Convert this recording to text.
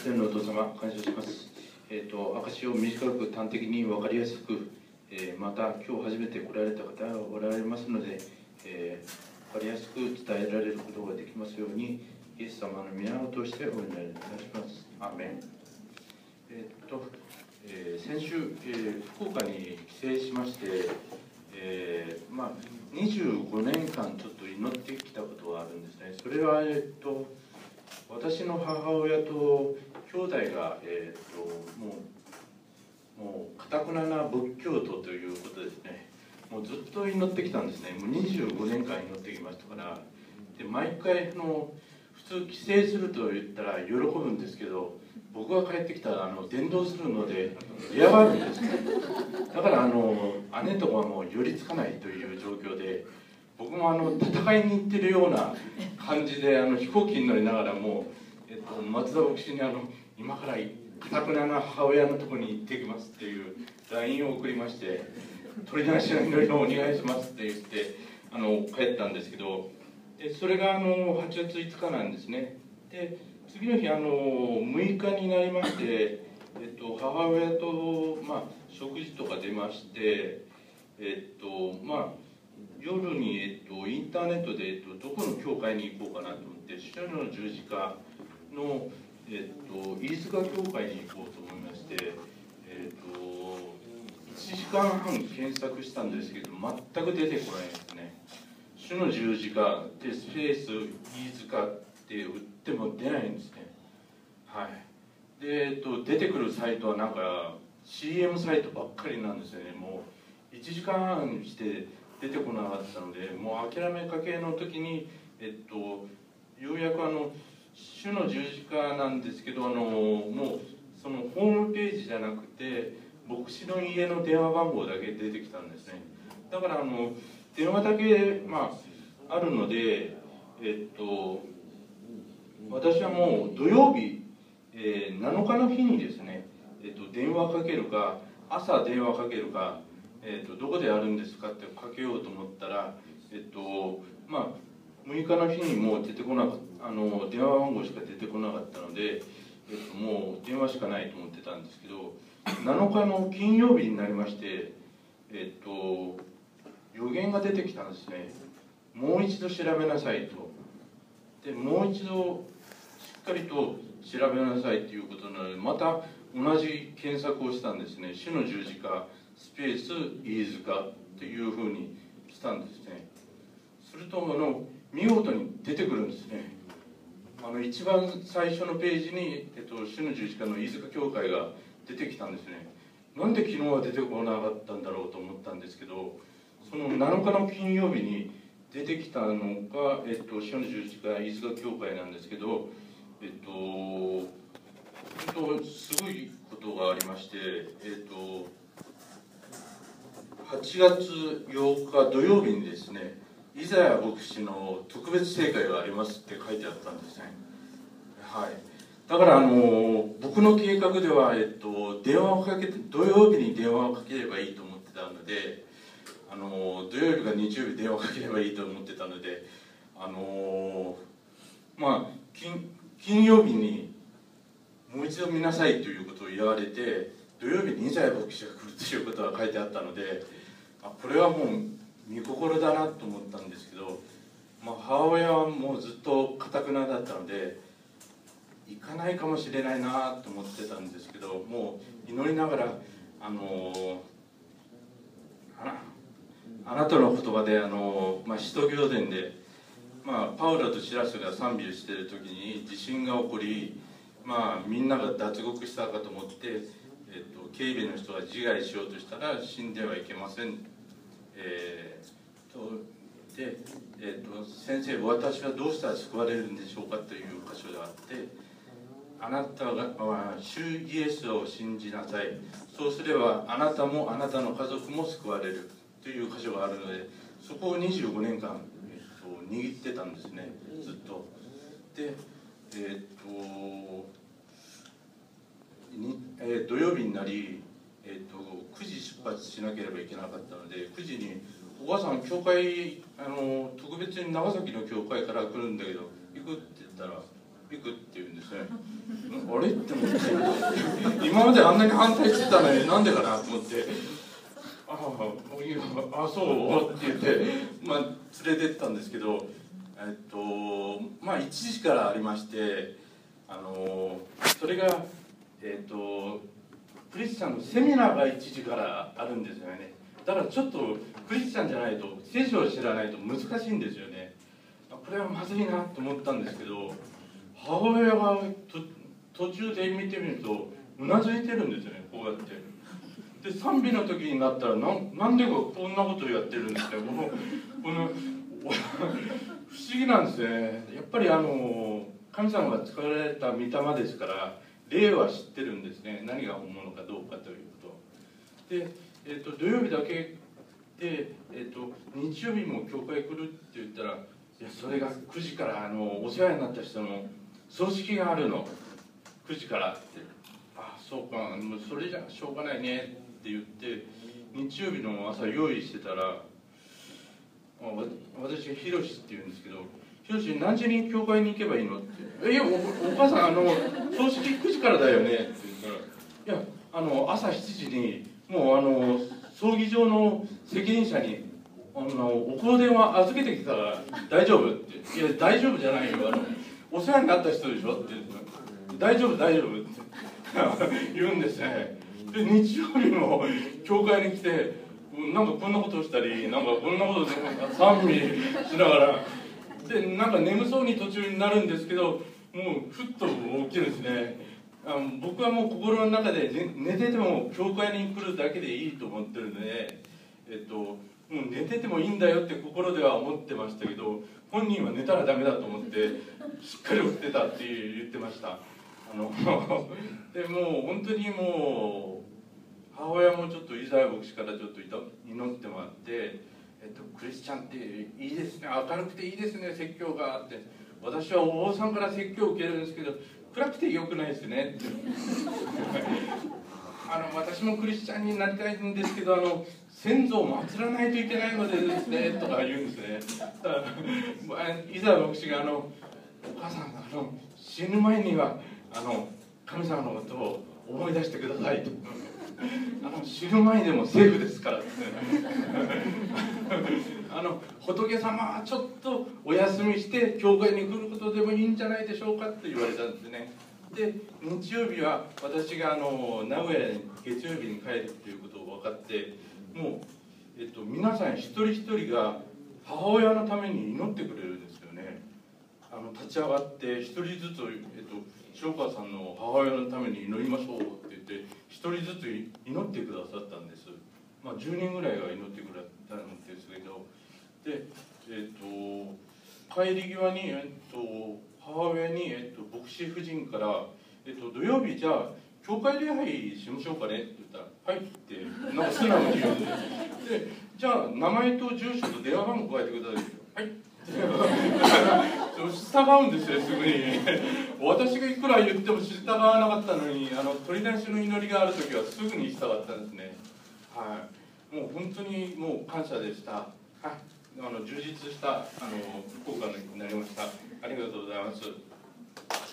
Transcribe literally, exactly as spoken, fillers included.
天のお父様、感謝します。えーと、証を短く端的に分かりやすく、えー、また今日初めて来られた方がおられますので、えー、分かりやすく伝えられることができますように、イエス様の皆を通してお祈りいたします。アーメン。えーとえー、先週、えー、福岡に帰省しまして、えーまあ、にじゅうごねんかんちょっと祈ってきたことがあるんですね。それは、えーと私の母親と兄弟が、えー、ともうもう堅くなな仏教徒ということですね。もうずっと祈ってきたんですね。もうにじゅうごねんかん祈ってきましたから。で毎回の普通帰省すると言ったら喜ぶんですけど、僕が帰ってきたらあの伝道するので嫌がるんですね。だからあの姉とかもう寄りつかないという状況で、僕もあの戦いに行ってるような感じであの飛行機に乗りながらも、えっと、松田牧師にあの今から堅くなな母親のところに行ってきますっていう ライン を送りまして、取り出しの祈りをお願いしますって言ってあの帰ったんですけど、でそれがあのはちがついつかなんですね。で次の日あのむいかになりまして、えっと、母親と、まあ、食事とか出まして、えっとまあ夜に、えっと、インターネットで、えっと、どこの教会に行こうかなと思って、主の十字架の、えっと、飯塚教会に行こうと思いまして、えっと、いちじかんはん検索したんですけど、全く出てこないですね。主の十字架でスペース飯塚って打っても出ないんですね。はい。で、えっと、出てくるサイトはなんか シーエム サイトばっかりなんですよね。もういちじかんはんして出てこなかったので、もう諦めかけの時に、えっと、ようやくあの主の十字架なんですけど、あのもうそのホームページじゃなくて牧師の家の電話番号だけ出てきたんですね。だからあの電話だけ、まあ、あるので、えっと、私はもう土曜日、えー、なのかの日にですね、えっと、電話かけるか、朝電話かけるか、えー、とどこでやるんですかってかけようと思ったら、えっとまあ、むいかの日にもう出てこなかったあの電話番号しか出てこなかったので、えっと、もう電話しかないと思ってたんですけど、なのかの金曜日になりまして、えっと、予言が出てきたんですね。もう一度調べなさいと。でもう一度しっかりと調べなさいということなので、また同じ検索をしたんですね。主の十字架スペース飯塚っていうふうにしたんですね。するとあの見事に出てくるんですね。あの一番最初のページに、えっと、主の十字架の飯塚教会が出てきたんですね。なんで昨日は出てこなかったんだろうと思ったんですけど、そのなのかの金曜日に出てきたのが、えっと、主の十字架飯塚教会なんですけど、えっと、本当すごいことがありまして、えっとはちがつようか土曜日にですね、イザヤ牧師の特別聖会がありますって書いてあったんですね。はい。だからあの僕の計画では、えっと、電話をかけて土曜日に電話をかければいいと思ってたので、あの土曜日か日曜日電話をかければいいと思ってたので、あのまあ 金, 金曜日にもう一度見なさいということを言われて、土曜日にイザヤ牧師が来るということが書いてあったので、あこれはもう見心だなと思ったんですけど、まあ、母親はもうずっと堅くなだったので行かないかもしれないなと思ってたんですけど、もう祈りながらあのあなあなたの言葉であの、まあ、使徒行伝で、まあ、パウロとシラスが賛美をしている時に地震が起こり、まあ、みんなが脱獄したかと思って、えっと、警備の人が自害しようとしたら死んではいけません。えー、とで、えー、と先生、私はどうしたら救われるんでしょうかという箇所があって、あなたが主イエスを信じなさい、そうすればあなたもあなたの家族も救われるという箇所があるので、そこをにじゅうごねんかん、えー、と握ってたんですね、ずっと。で、えーとにえー、土曜日になり、えー、とくじ出発しなければいけなかったので、くじに「お母さん、教会あの特別に長崎の教会から来るんだけど行く?」って言ったら「 行くって言うんですね。あれって思って今まであんなに反対してたのになんでかなと思って「ああ、あそう」って言って、まあ、連れてったんですけど、えっとまあいちじからありまして、あのそれがえっとクリスチャンのセミナーがいちじからあるんですよね。だからちょっとクリスチャンじゃないと聖書を知らないと難しいんですよね。これはまずいなと思ったんですけど、母親が途中で見てみるとうなずいてるんですよね、こうやって。で賛美の時になったら な, なんでかこんなことをやってるんですよ。このこの不思議なんですね。やっぱりあの神様が使われた御霊ですから霊は知ってるんですね。何が本物かどうかということで、えー、と土曜日だけで、えー、と日曜日も教会来るって言ったら、いやそれがくじからあのお世話になった人の葬式があるの、くじからって、あそうか、もうそれじゃしょうがないねって言って日曜日の朝用意してたら、私がヒロシって言うんですけど、ヒロシ何時に教会に行けばいいのって「えお, お母さんあの葬式くじからだよね」って言ったら「いやあの朝しちじにもうあの葬儀場の責任者にあのお香典は預けてきたから大丈夫」って「いや大丈夫じゃないよ、あのお世話になった人でしょ」って「大丈夫大丈夫」って言うんですね。で日曜日も教会に来てなんかこんなことをしたり、なんかこんなことで賛美しながらでなんか眠そうに途中になるんですけど、もうふっと起きるんですね。あの僕はもう心の中で、ね、寝てても教会に来るだけでいいと思ってるので、えっと、もう寝ててもいいんだよって心では思ってましたけど、本人は寝たらダメだと思ってしっかり起きてたって言ってました。あのでもう本当にもう母親もちょっとイザヤ牧師からちょっと祈ってもらって、えっと、クリスチャンっていいですね、明るくていいですね、説教があって、私はお坊さんから説教を受けるんですけど暗くてよくないですねってあの私もクリスチャンになりたいんですけど、あの先祖を祀らないといけないのでですねとか言うんですね。だからイザヤ牧師があのお母さんあの死ぬ前にはあの神様のことを思い出してくださいと。あの死ぬ前でもセーフですからですねあの仏様はちょっとお休みして教会に来ることでもいいんじゃないでしょうかって言われたんですね。で日曜日は私があの名古屋に月曜日に帰るっていうことを分かって、もう、えっと、皆さん一人一人が母親のために祈ってくれるんですよね。あの立ち上がって一人ずつ、えっと、塩川さんの母親のために祈りましょうって言って一人ずつ祈ってくださったんです。まあじゅうにんぐらいが祈ってくれたんですけど、で、えっと、帰り際に、えっと、母親に、えっと、牧師夫人から、えっと、土曜日じゃあ教会礼拝しましょうかねって言ったら「はい」ってなんか素直に言うんです。でじゃあ名前と住所と電話番号書いてください。はい従うんですよ、すぐに私がいくら言っても従わなかったのに、あの取り出しの祈りがある時はすぐに従ったんですね。はい、もう本当にもう感謝でした。はい、あの充実したあの福岡になりました。ありがとうございます。